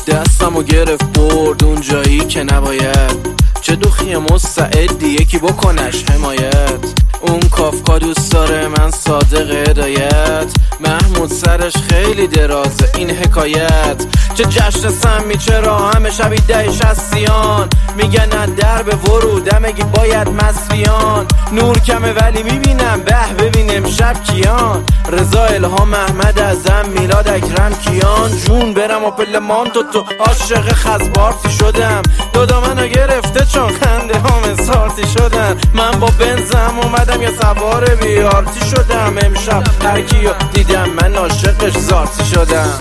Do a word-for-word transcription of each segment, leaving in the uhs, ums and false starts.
دستمو گرفت برد اون جایی که نباید. چه دوخی مستعدی یکی بکنش حمایت. اون کافکا دوست داره من صادق هدایت. محمود سرش خیلی درازه این حکایت. چه جشن سمی چرا همه شبی ده شستیان. میگن در به ورود مگی باید مسفیان. نور کمه ولی میبینم به ببینم شب کیان. رضا الهام محمد ازم میلاد اکرم کیان. جون برم و پلمان تو تو عاشق خزبارتی شدم. دادا منو گرفته چون خنده هم سارتی شدن. من با بنزم اومدم یا سوار بیارتی شدم. امشب هرکیو دیدم من عاشقش زارتی شدم.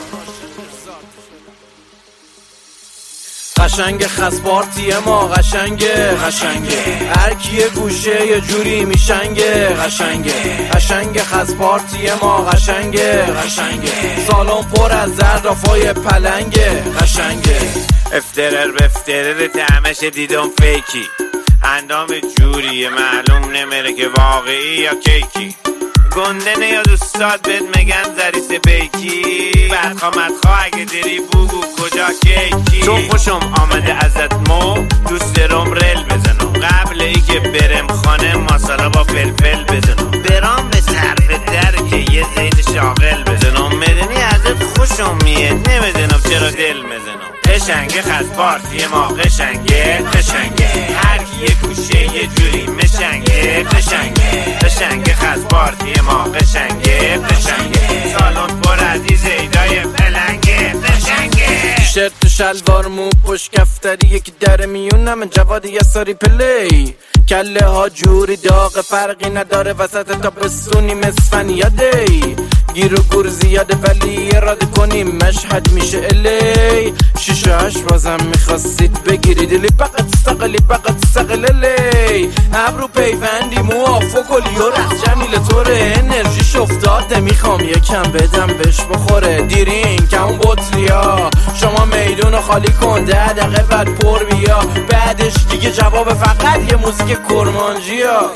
قشنگ خسپارتی ما قشنگه قشنگه. هر کیه گوشه یه جوری میشنگه قشنگه قشنگ خسپارتی ما قشنگه قشنگه. سالن پر از زرافای پلنگه قشنگه. افترر بفترر تعمش دیدم فیکی. اندام جوریه معلوم نمیره که واقعی یا کیکی. گنده نه یا دوستات بهت میگن زریس بیکی. بدخوا مدخوا اگه داری بگو کجا کیکی. تو خوشم آمده ازت مو دوست دارم رل بزنم. قبل ای که برم خانه ماسالا با فلفل بزنم. برام به طرف در که یه زین شاغل بزنم. مدنی ازت خوشم میه نمیدونم چرا دل بزنم. قشنگه خسپارتی ما قشنگه قشنگه. هر کی یه گوشه یه جوری مشنگه قشنگه قشنگه خسپارتی ما قشنگه قشنگه. سالن پر از ایدای پلنگه قشنگه. تیشرت تو شلوار مو پشت کفتری یکی در میونم جواد یساری پلی. کله ها جوری داغ فرقی نداره وسط تابستونی مسفن یادی. گیر و گور زیاده ولی اراده کنیم مشهد میشه الی. شیشه هش بازم میخواستید بگیرید لی بقت استقلی بقت استقل الی. ابرو پیوندی موافق و لیو رخ جمیل طوره. انرژیش افتاده میخوام یکم بدم بهش بخوره. دیرین که اون بطریا شما میدونو خالی کن ده دقیقه بعد پر بیا. بعدش دیگه جواب فقط یه موزیک کرمانجیا.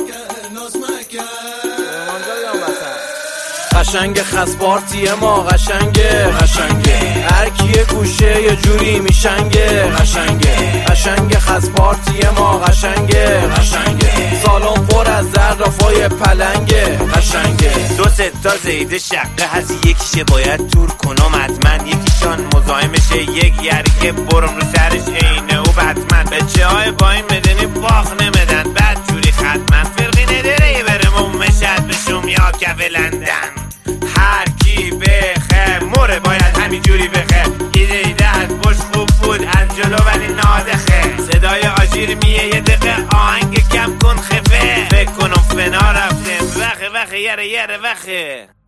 قشنگ خسپارتی ما قشنگه قشنگه. هر کیه گوشه یه جوری میشنگه قشنگه قشنگ خسپارتی ما قشنگه قشنگه. سالن پر از زرافای پلنگه قشنگه. دو سه تا زیده شقه هست یکیشه باید تور کنم حتما. یکیشان مزاحمشه یک یری که برم رو سرش عینه و بطمن. بچه های با این مدنی باخ نمیدن بد جوری ختمن. فرقی نداره برم اون مشهد بشم یا کف لندن. هر کی بخه موره باید همین جوری بخه. ایده ایده از بش خوب بود از جلو ولی نادخه. صدای آژیر میه یه دقیقه آهنگ کم کن خفه. فکر کنم فنا رفتم وخه وخه یره یره وخه.